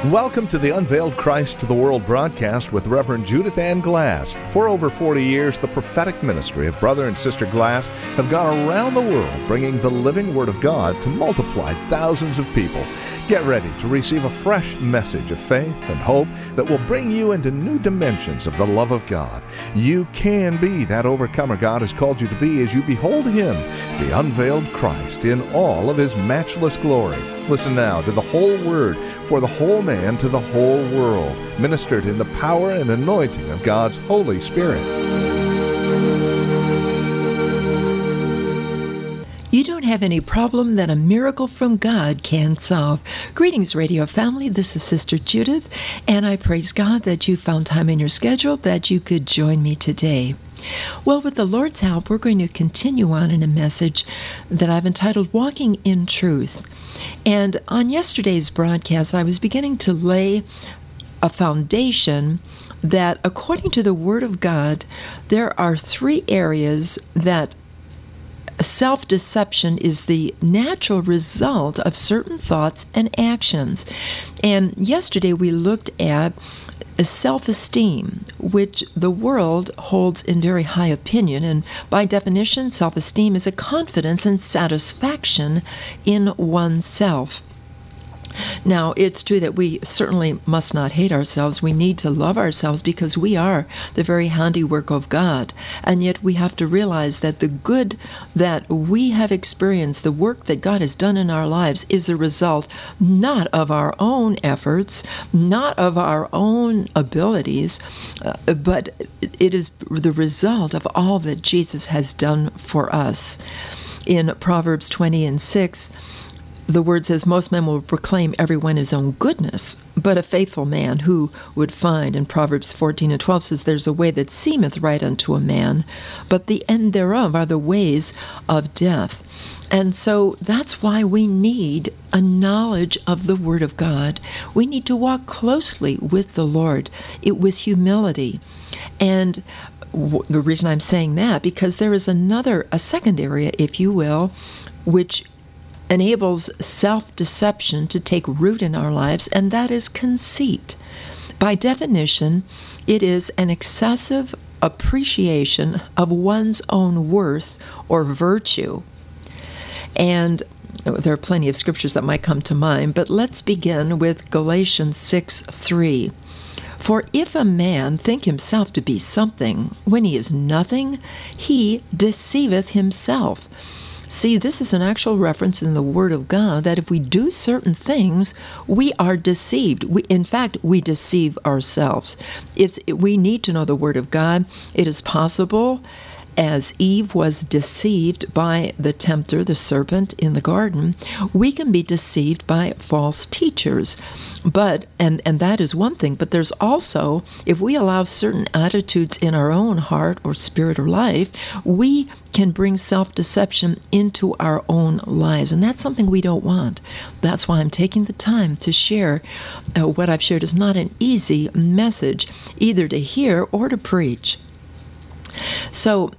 Welcome to the Unveiled Christ to the World broadcast with Reverend Judith Ann Glass. For over 40 years, the prophetic ministry of Brother and Sister Glass have gone around the world bringing the living Word of God to multiply thousands of people. Get ready to receive a fresh message of faith and hope that will bring you into new dimensions of the love of God. You can be that overcomer God has called you to be as you behold Him, the unveiled Christ, in all of His matchless glory. Listen now to the whole Word for the whole man to the whole world, ministered in the power and anointing of God's Holy Spirit. You don't have any problem that a miracle from God can solve. Greetings, radio family. This is Sister Judith, and I praise God that you found time in your schedule that you could join me today. Well, with the Lord's help, we're going to continue on in a message that I've entitled Walking in Truth. And on yesterday's broadcast, I was beginning to lay a foundation that, according to the Word of God, there are three areas that self-deception is the natural result of certain thoughts and actions. And yesterday we looked at self-esteem, which the world holds in very high opinion. And by definition, self-esteem is a confidence and satisfaction in oneself. Now, it's true that we certainly must not hate ourselves. We need to love ourselves because we are the very handiwork of God. And yet we have to realize that the good that we have experienced, the work that God has done in our lives, is a result not of our own efforts, not of our own abilities, but it is the result of all that Jesus has done for us. In Proverbs 20:6, the word says, most men will proclaim everyone his own goodness, but a faithful man who would find. And Proverbs 14:12 says, there's a way that seemeth right unto a man, but the end thereof are the ways of death. And so that's why we need a knowledge of the Word of God. We need to walk closely with the Lord, with humility. And the reason I'm saying that, because there is a second area, if you will, which enables self-deception to take root in our lives, and that is conceit. By definition, it is an excessive appreciation of one's own worth or virtue. And there are plenty of scriptures that might come to mind, but let's begin with Galatians 6:3. For if a man think himself to be something when he is nothing, he deceiveth himself. See, this is an actual reference in the Word of God that if we do certain things, we are deceived. In fact, we deceive ourselves. We need to know the Word of God. It is possible, as Eve was deceived by the tempter, the serpent in the garden, we can be deceived by false teachers. But, and that is one thing, but there's also, if we allow certain attitudes in our own heart or spirit or life, we can bring self-deception into our own lives. And that's something we don't want. That's why I'm taking the time to share what I've shared is not an easy message, either to hear or to preach. So,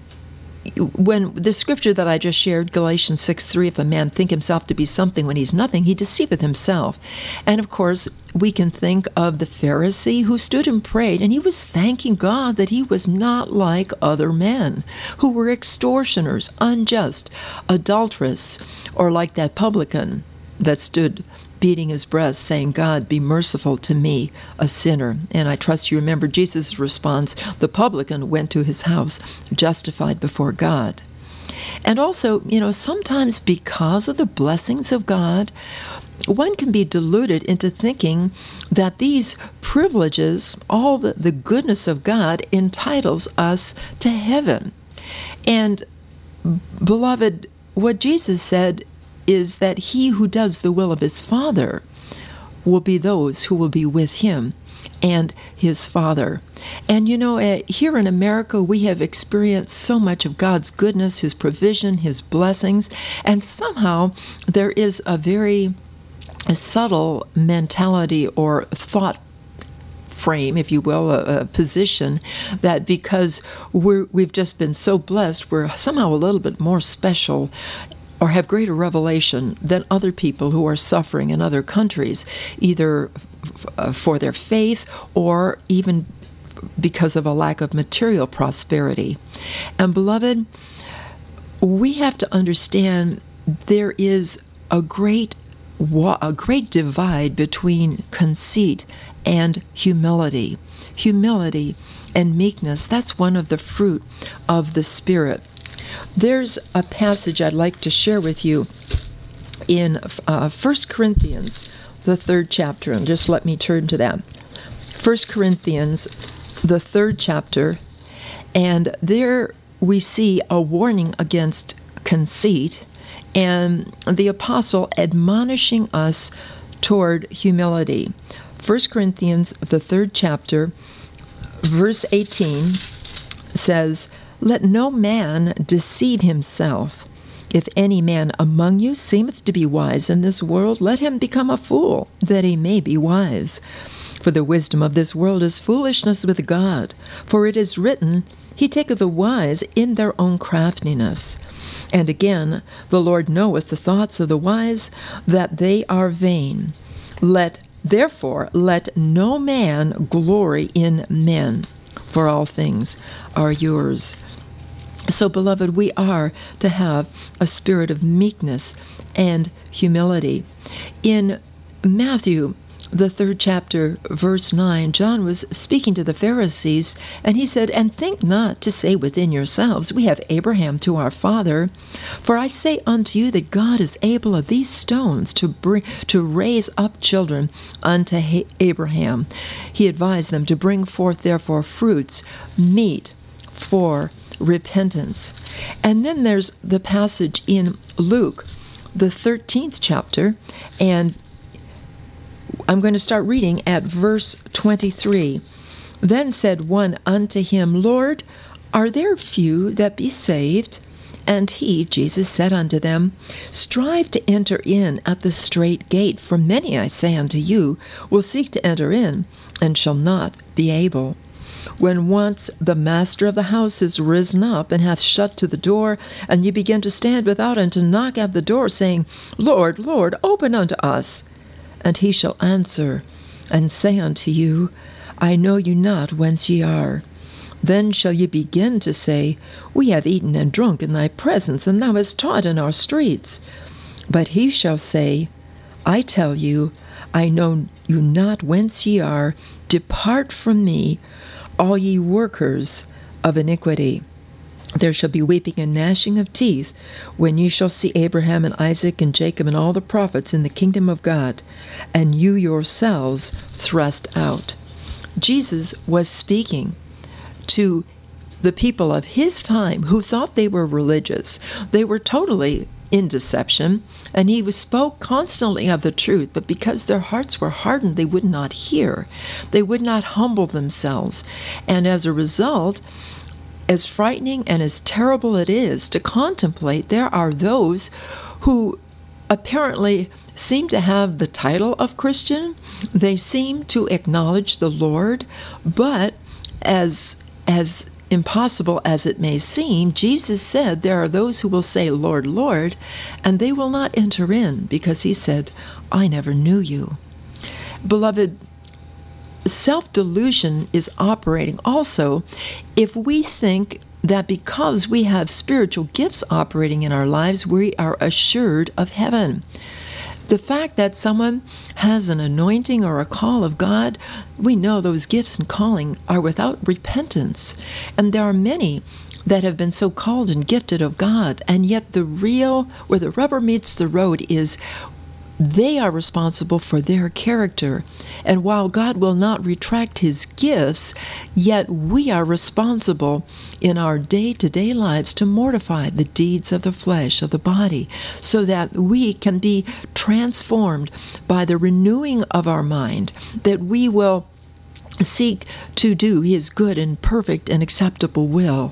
when the scripture that I just shared, Galatians 6:3, if a man think himself to be something when he's nothing, he deceiveth himself. And of course, we can think of the Pharisee who stood and prayed, and he was thanking God that he was not like other men who were extortioners, unjust, adulterous, or like that publican that stood beating his breast, saying, God, be merciful to me, a sinner. And I trust you remember Jesus' response. The publican went to his house, justified before God. And also, sometimes because of the blessings of God, one can be deluded into thinking that these privileges, all the goodness of God, entitles us to heaven. And, beloved, what Jesus said is that he who does the will of his Father will be those who will be with him and his Father. And here in America, we have experienced so much of God's goodness, his provision, his blessings, and somehow there is a very subtle mentality or thought frame, if you will, a position that because we've just been so blessed, we're somehow a little bit more special or have greater revelation than other people who are suffering in other countries, either for their faith or even because of a lack of material prosperity. And beloved, we have to understand there is a great divide between conceit and humility. Humility and meekness, that's one of the fruit of the Spirit. There's a passage I'd like to share with you in 1 Corinthians, the 3rd chapter, and just let me turn to that. 1 Corinthians, the 3rd chapter, and there we see a warning against conceit and the apostle admonishing us toward humility. 1 Corinthians, the 3rd chapter, verse 18 says, "Let no man deceive himself. If any man among you seemeth to be wise in this world, let him become a fool, that he may be wise. For the wisdom of this world is foolishness with God. For it is written, He taketh the wise in their own craftiness. And again, the Lord knoweth the thoughts of the wise, that they are vain. Therefore, let no man glory in men, for all things are yours." So, beloved, we are to have a spirit of meekness and humility. In Matthew, the 3rd chapter, verse 9, John was speaking to the Pharisees, and he said, "And think not to say within yourselves, We have Abraham to our father. For I say unto you that God is able of these stones to raise up children unto Abraham. He advised them to bring forth therefore fruits, meet for repentance." And then there's the passage in Luke, the 13th chapter, and I'm going to start reading at verse 23. "Then said one unto him, Lord, are there few that be saved? And he, Jesus, said unto them, Strive to enter in at the strait gate, for many, I say unto you, will seek to enter in, and shall not be able. When once the master of the house is risen up, and hath shut to the door, and ye begin to stand without, and to knock at the door, saying, Lord, Lord, open unto us. And he shall answer, and say unto you, I know you not whence ye are. Then shall ye begin to say, We have eaten and drunk in thy presence, and thou hast taught in our streets. But he shall say, I tell you, I know you not whence ye are. Depart from me, all ye workers of iniquity. There shall be weeping and gnashing of teeth, when ye shall see Abraham and Isaac and Jacob and all the prophets in the kingdom of God, and you yourselves thrust out." Jesus was speaking to the people of his time who thought they were religious. They were totally in deception, and he spoke constantly of the truth, but because their hearts were hardened, they would not hear. They would not humble themselves. And as a result, as frightening and as terrible it is to contemplate, there are those who apparently seem to have the title of Christian. They seem to acknowledge the Lord, but as impossible as it may seem, Jesus said there are those who will say, Lord, Lord, and they will not enter in, because he said, I never knew you. Beloved, self-delusion is operating also if we think that because we have spiritual gifts operating in our lives, we are assured of heaven. The fact that someone has an anointing or a call of God, we know those gifts and calling are without repentance. And there are many that have been so called and gifted of God, and yet where the rubber meets the road is they are responsible for their character. And while God will not retract his gifts, yet we are responsible in our day-to-day lives to mortify the deeds of the flesh, of the body, so that we can be transformed by the renewing of our mind, that we will seek to do his good and perfect and acceptable will.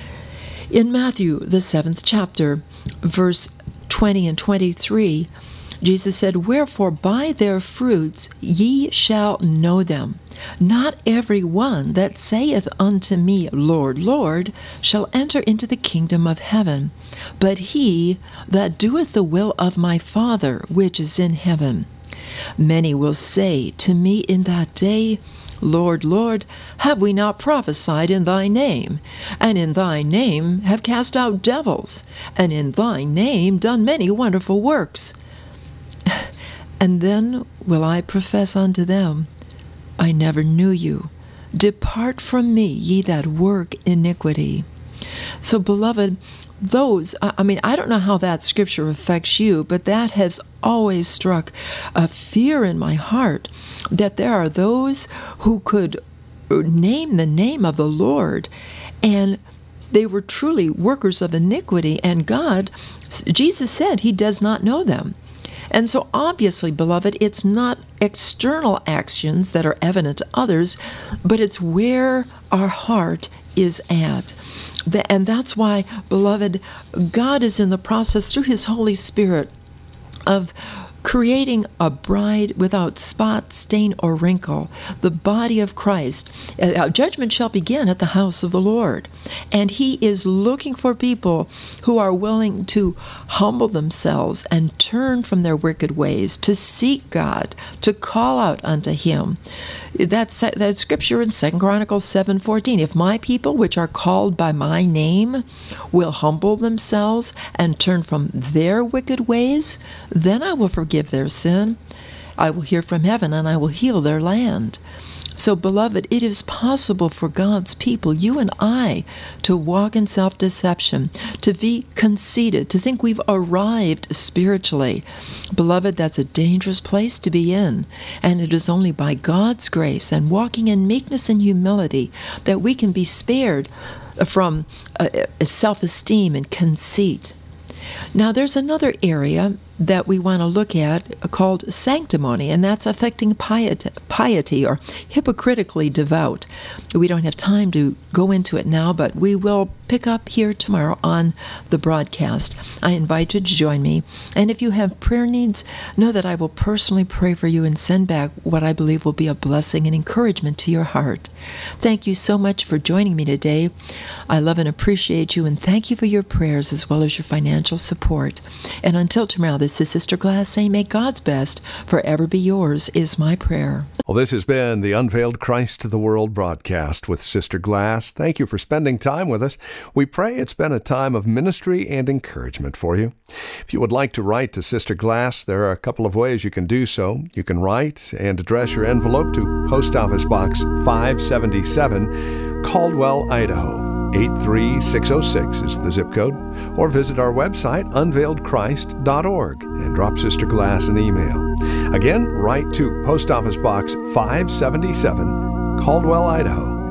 In Matthew, the 7th chapter, verse 20 and 23, Jesus said, "Wherefore by their fruits ye shall know them. Not every one that saith unto me, Lord, Lord, shall enter into the kingdom of heaven, but he that doeth the will of my Father which is in heaven. Many will say to me in that day, Lord, Lord, have we not prophesied in thy name? And in thy name have cast out devils? And in thy name done many wonderful works? And then will I profess unto them, I never knew you. Depart from me, ye that work iniquity." So, beloved, I don't know how that scripture affects you, but that has always struck a fear in my heart that there are those who could name the name of the Lord, and they were truly workers of iniquity, and Jesus said he does not know them. And so obviously, beloved, it's not external actions that are evident to others, but it's where our heart is at. And that's why, beloved, God is in the process through his Holy Spirit of creating a bride without spot, stain, or wrinkle, the body of Christ. Judgment shall begin at the house of the Lord. And he is looking for people who are willing to humble themselves and turn from their wicked ways, to seek God, to call out unto him. That's scripture in 2 Chronicles 7:14. If my people, which are called by my name, will humble themselves and turn from their wicked ways, then I will forgive their sin. I will hear from heaven, and I will heal their land. So, beloved, it is possible for God's people, you and I, to walk in self-deception, to be conceited, to think we've arrived spiritually. Beloved, that's a dangerous place to be in. And it is only by God's grace and walking in meekness and humility that we can be spared from self-esteem and conceit. Now, there's another area that we want to look at called sanctimony, and that's affecting piety or hypocritically devout. We don't have time to go into it now, but we will pick up here tomorrow on the broadcast. I invite you to join me, and if you have prayer needs, know that I will personally pray for you and send back what I believe will be a blessing and encouragement to your heart. Thank you so much for joining me today. I love and appreciate you, and thank you for your prayers as well as your financial support. And until tomorrow, this is Sister Glass saying, may God's best forever be yours, is my prayer. Well, this has been the Unveiled Christ to the World broadcast with Sister Glass. Thank you for spending time with us. We pray it's been a time of ministry and encouragement for you. If you would like to write to Sister Glass, there are a couple of ways you can do so. You can write and address your envelope to Post Office Box 577, Caldwell, Idaho. 83606 is the zip code, or visit our website, unveiledchrist.org, and drop Sister Glass an email. Again, write to Post Office Box 577, Caldwell, Idaho,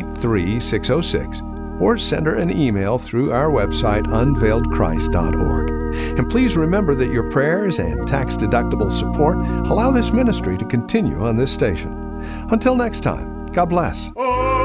83606, or send her an email through our website, unveiledchrist.org. And please remember that your prayers and tax-deductible support allow this ministry to continue on this station. Until next time, God bless.